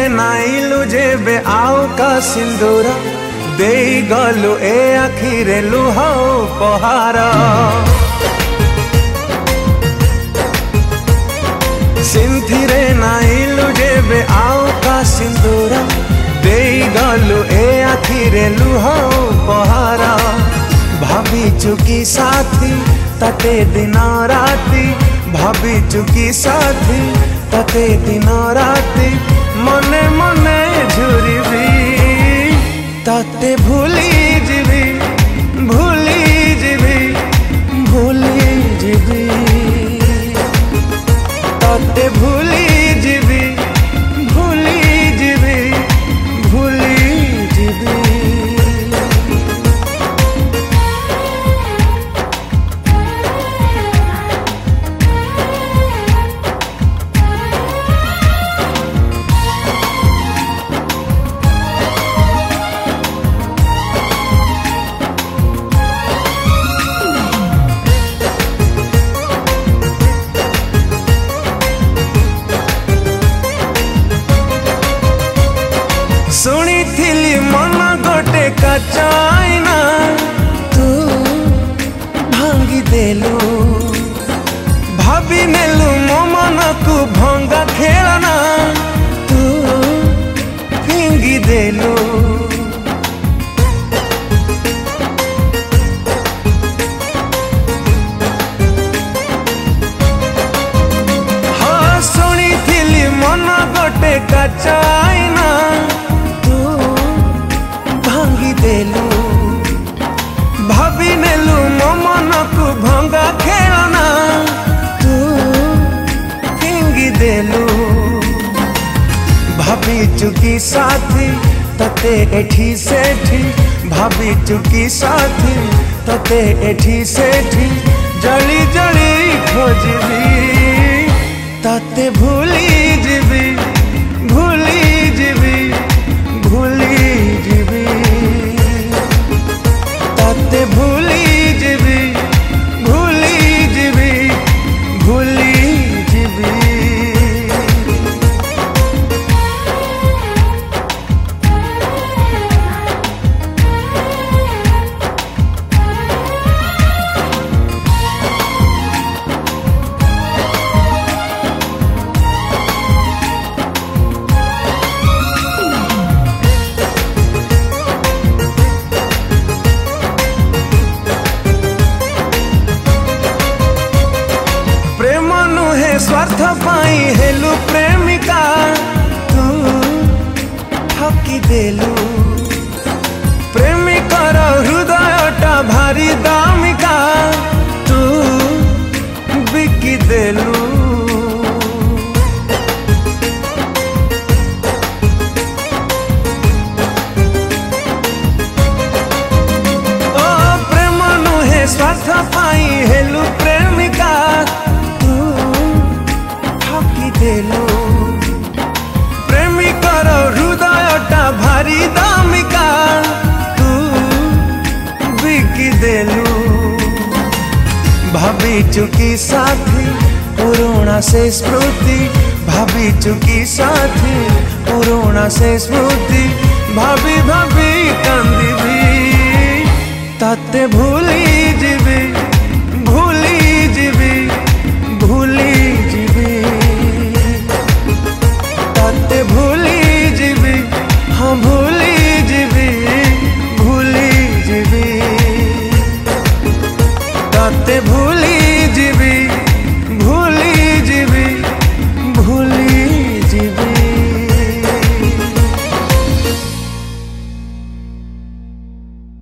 नाइलु जेबे आउ का सिंदूर देई गलु ए आखिरे लुह उपहार। सिंथिरे नाइलु जेबे आउ का सिंदूर देई गलु ए आखिरे लुह उपहार। भाभी चुकी साथी तते दिन राती, भाभी चुकी साथी तते दिन राती, मने मने झुरिबी तते भूली जीवी भूली जीवी भूली जीवी तते भूली जीवी भूली जीवी भूली जीवी। सुनी थिली मन गोटे कचाइना तू भांगी देलु, भाभी नेलु मो मन को भंगा खेलना तू फिंगी देलु। हाँ सुनी थिली मन गोटे कचाइना देलु, भाभी नेलु मो मन को भंगा खेलना तू फिंगी देलु। भाभी चुकी साथी तते एठी सेठी, भाभी चुकी साथी तते एठी सेठी, जली जली खोजबी तते भूली जीवी भूली जीवी भूली जीवी तते भूली जीवी भूली जीवी भूली जीवी। स्वार्थ पाई हेलु प्रेमिका तू ठकी देलु, प्रेमिकार हृदयटा भारी दामिका तू बिकी देलु। ओ प्रेम नुहे स्वार्थ पाई हेलु प्रेमिका देलु, प्रेमिकार हृदयटा भारी दामिका तू बिकी देलु। भाभी चुकी साथी पुराना से स्मृति, भाभी चुकी साथी पुराना से स्मृति, भाभी भाभी कांदी भी तते भूली